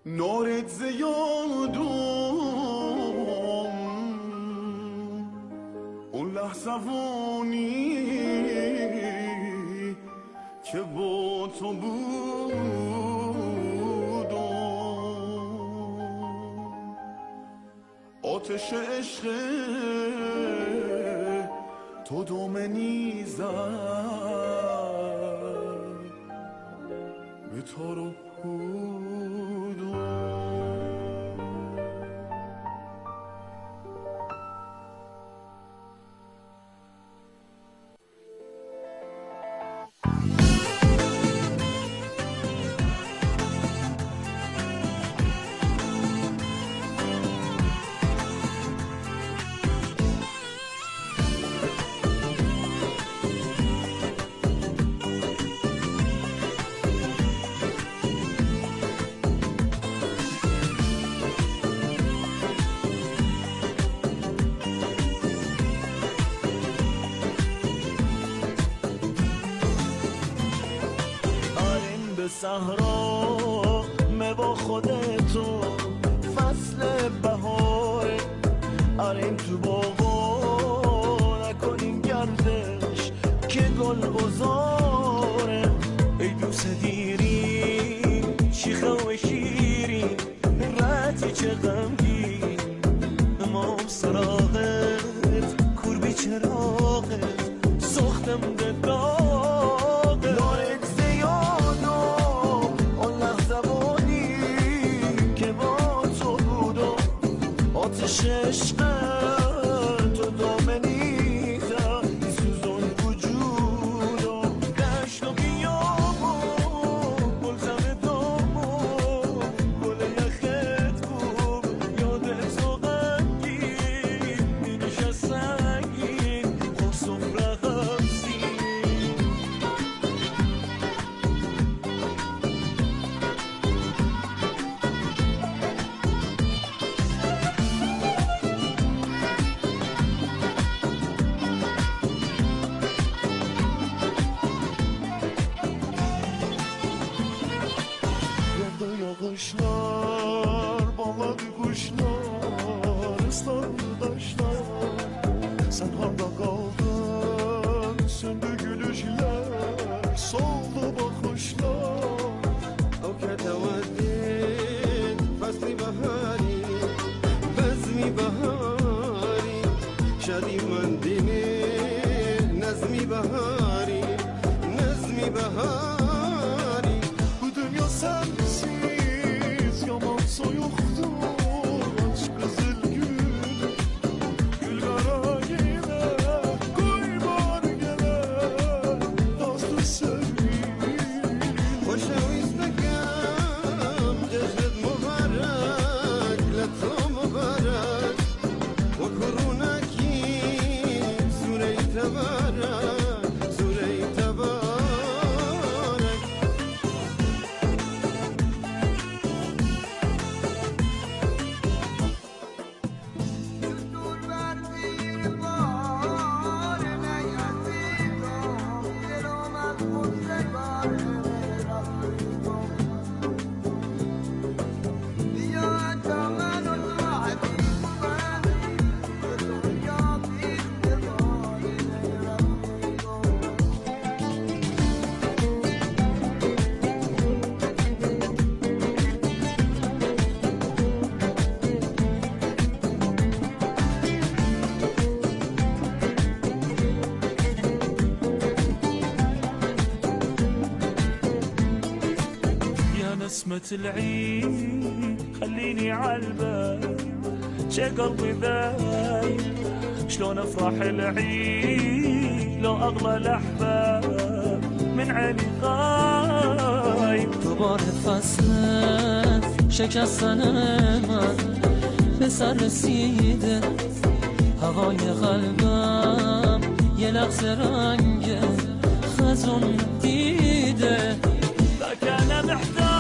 نارت زیادم اون لحظوانی که با تو بودم آتش عشق تو دومنی زد به تارو صحرا با خودتو فصل بهاره آریم تو باغا نکنیم گردش که گل بزاره ای دوست دیری شیخه و شیری رتی چه غمگین ما سراغت کوربی چراغت سختم ددا عشق تو دامنی زد سوزون وجودم دشت و بیابون گلزم دامون گل یخت بود یادت تو غمگین مینش از سنگین خسم رقمزین Kuşlar, bağladı kuşlar, ıslandı taşlar. Sen harda kaldın, söndü gülüşler, soldu bakışlar. O keteveddin, fasli bahari, bezmi bahari, şadi mendini, nezmi bahari, nezmi bahari. Bu dünya sensin. Soyuktu aç kızıl gül gül kara yine koy var gele dostu sevgilim hoşa istekam cezret mübarek leto mübarek ve kurunaki sure-i tebarek sure-i tebarek نسمة العيد خليني عالبال شي قلبي ذايب شلون افرح العيد لو اغلى الاحباب من عيني غايب دوباره فصل شکستن من به سر رسیده هوای قلبم یه لحظه رنگ خزون دیده فكان محتاج